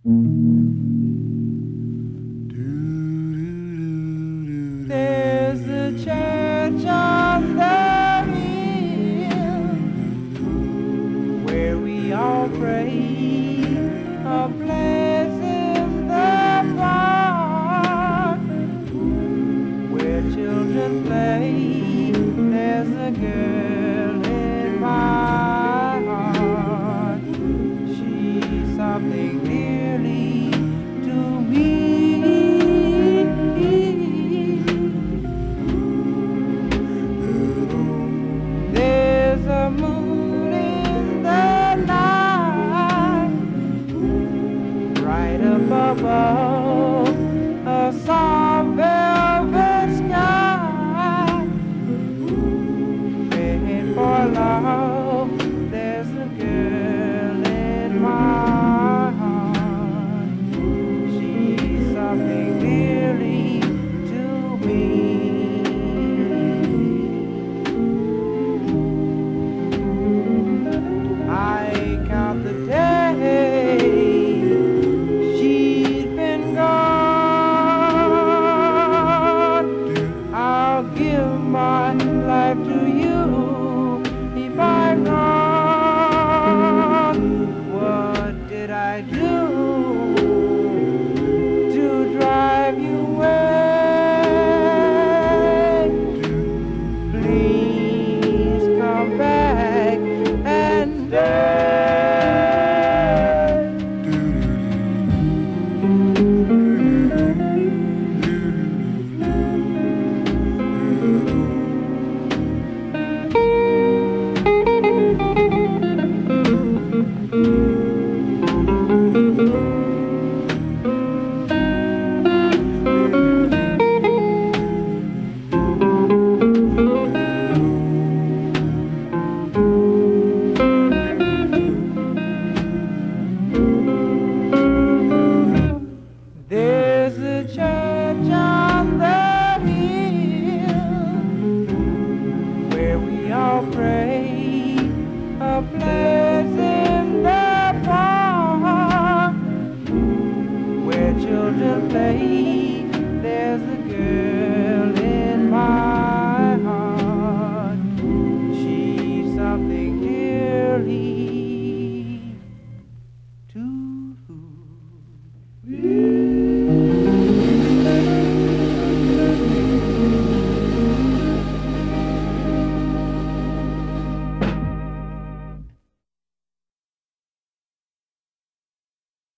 There's a church on the hill where we all pray, a place in the park where children play. There's a girl in my heart. She's something dearly to me. There's a moon in the night, right up above a soft velvet sky. Praying for love, there's a girl in my heart. She's something dearly to me. I count the days she's been gone. I'll give my life to you if I'm wrong. What did I do